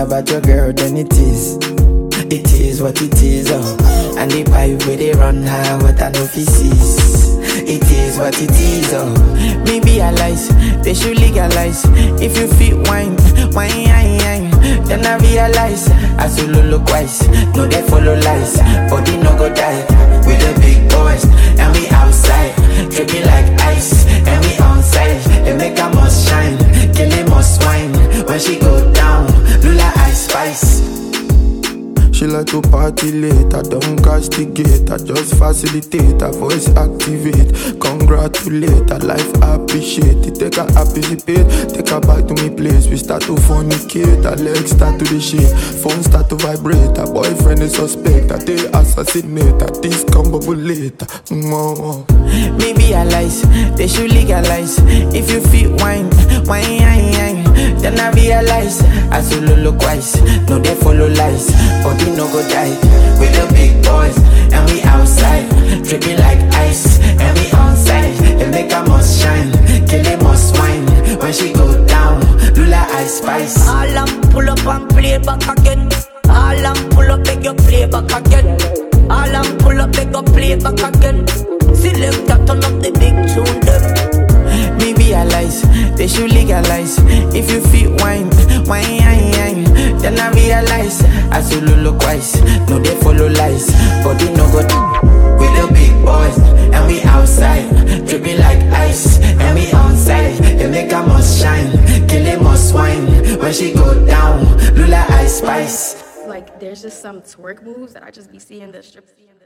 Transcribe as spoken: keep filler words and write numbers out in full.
about your girl, then it is. It is what it is, oh. And the pipe where they run high, what I know fi sees. It is what it is, oh. Me realize, they should legalize. If you fit wine, wine, wine, wine. Then I realize, I should look wise. No, they follow lies, body no go die. We the big boys, and we outside. Dripping like ice, and we on side. They make a must shine, kill him must wine. When she go down, Lula ice spice. She like to party late, I don't castigate, I just facilitate, her voice activate. Congratulate, her life appreciate it. Take her participate, take her back to me place. We start to fornicate, her legs start to the shake. Phone start to vibrate, her boyfriend is suspect. I they assassinate, her this combo later. Mm-hmm. Me realize, they should legalize. If you fit wine, wine, wine, wine. Then I realize, I should look wise. No, they follow lies, body no go die. We the big boys, and we outside. Dripping like ice, and we on side. They make a must shine, kill them must wine. When she go down, Lula ice spice. All I'm pull up and play back again. All I'm pull up, beg you play back again. All I'm pull up, beg you play back again. Select that turn up the big tune them. Me realize, they should legalize. If you fit wine, wine, wine, wine. Then I realize, I should look wise. No, they follow lies, body no go. We the big boys, and we outside. Dripping like ice, and we on side. They make a must shine, kill them must wine. When she go down, Lula ice spice. Like, there's just some twerk moves that I just be seeing the strip.